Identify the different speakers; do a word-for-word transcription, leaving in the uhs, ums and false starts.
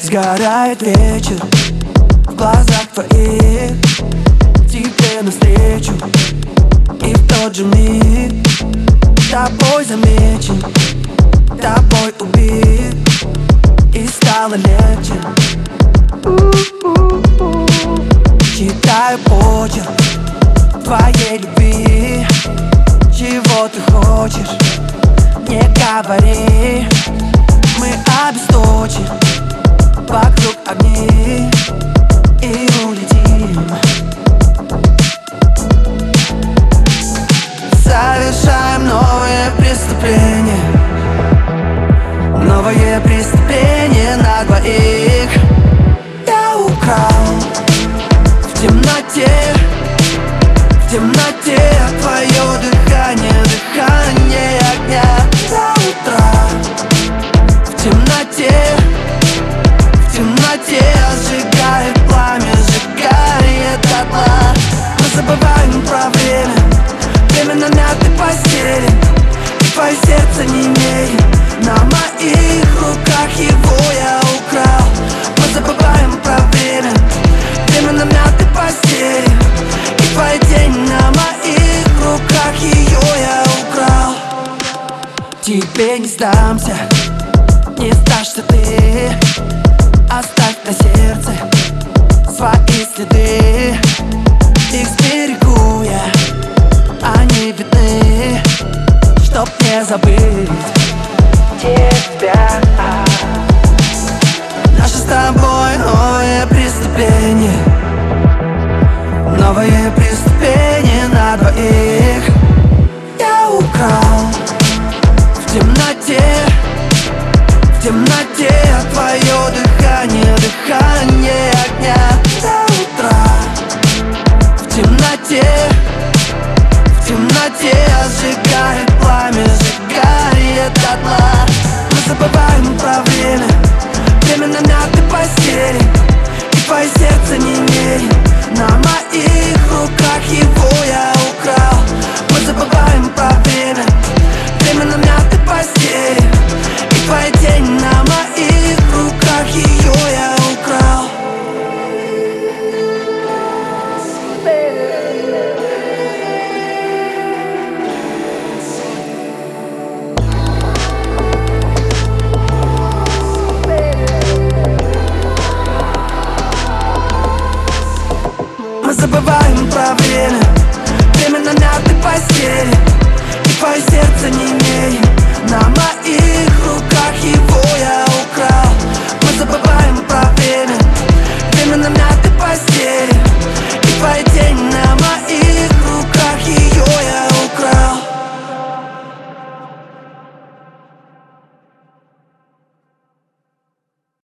Speaker 1: Сгорает вечер в глазах твоих, тебе навстречу, и в тот же миг тобой замечен, тобой убит, и стало легче. Читаю почерк твоей любви. Чего ты хочешь, не говори. Мы обесточим вокруг огней и улетим. Совершаем новое преступление, новое преступление на двоих. Я украл в темноте, в темноте твое дыхание, дыхание огня. До утра в темноте, в темноте сжигает пламя, сжигает дотла. Мы забываем про время, время на мятой постели, и твое сердце не имеет. На моих руках его я украл. Мы забываем про время, время на мятой постели, и твой день на моих руках, ее я украл. Тебе не сдамся, не сдашься ты. Оставь на сердце свои следы, их сберегу я, они видны, чтоб не забыть тебя. Наше с тобой новое преступление, новое преступление на двоих. Я украл в темноте, в темноте твое дыхание, дыхание огня. До утра в темноте, в темноте сжигает пламя, сжигает